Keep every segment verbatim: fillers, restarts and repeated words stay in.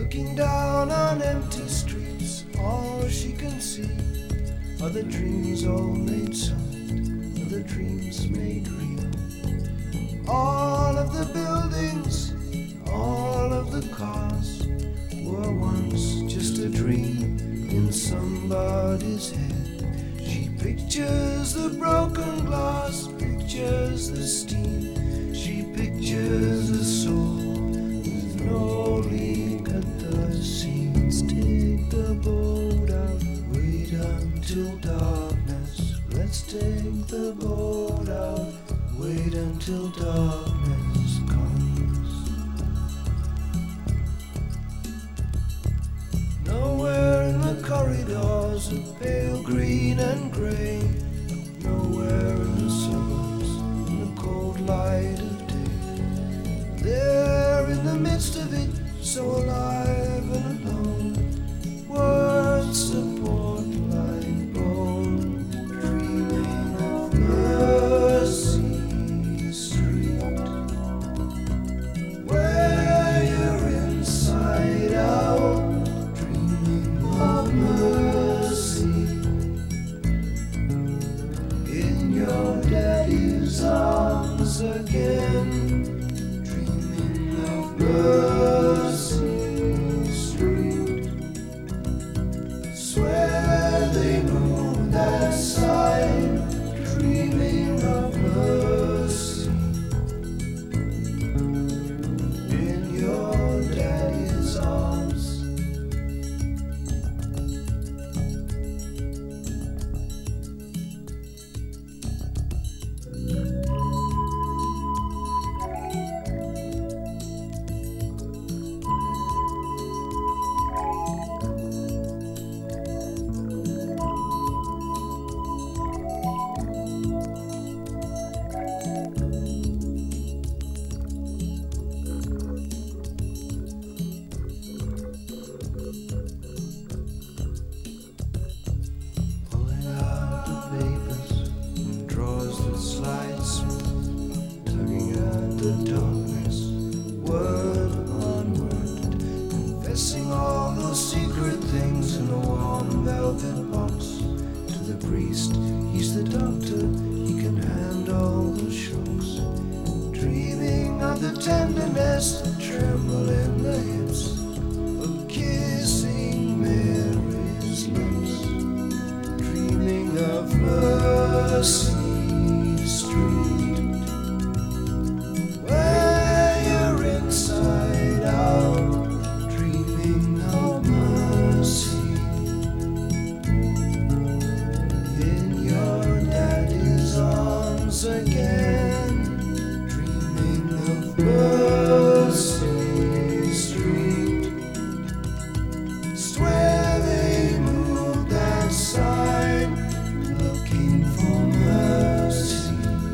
Looking down on empty streets, all she can see are the dreams all made solid, are the dreams made real. All of the buildings, all of the cars were once just a dream in somebody's head. She pictures the broken glass, pictures the steam. She pictures a soul with no leak at the seams. Take the boat out, wait until darkness. Let's take the boat out, wait until darkness comes. Nowhere in the corridors of pale green and grey, nowhere in the suburbs in the cold light of day. There in the midst of it, so alive and alone, words support like bone, dreaming of Mercy Street, where you're inside out, dreaming of mercy in your daddy's arms again, dreaming of Mercy Street. Swear they moved that side, dreaming of mercy in your daddy's arms. Pulling out the papers and drawers that slide smooth, tugging at the darkness, word on word, confessing all those secret things in a warm velvet box. To the priest, he's the doctor, he can handle the shocks. Dreaming of the tenderness that tremble in the hips of kissing Mary's lips, dreaming of Mercy Street, where you're inside out, dreaming of mercy in your daddy's arms again, dreaming of Mercy Street. Swear they moved that side, looking for mercy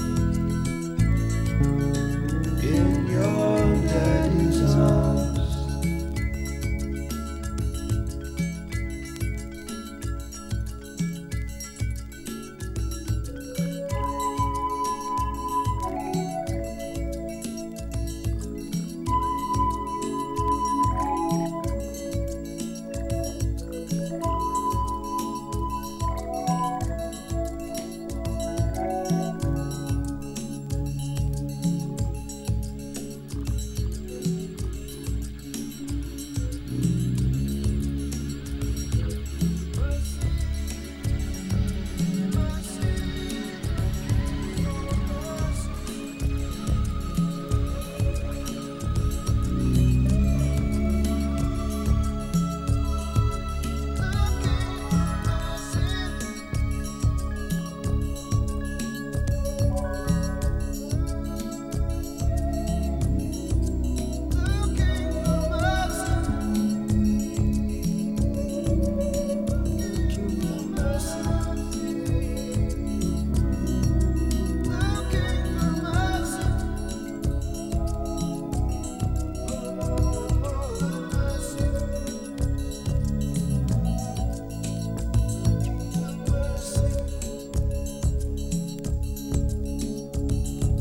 in your daddy's arms.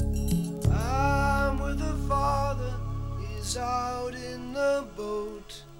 out in the boat.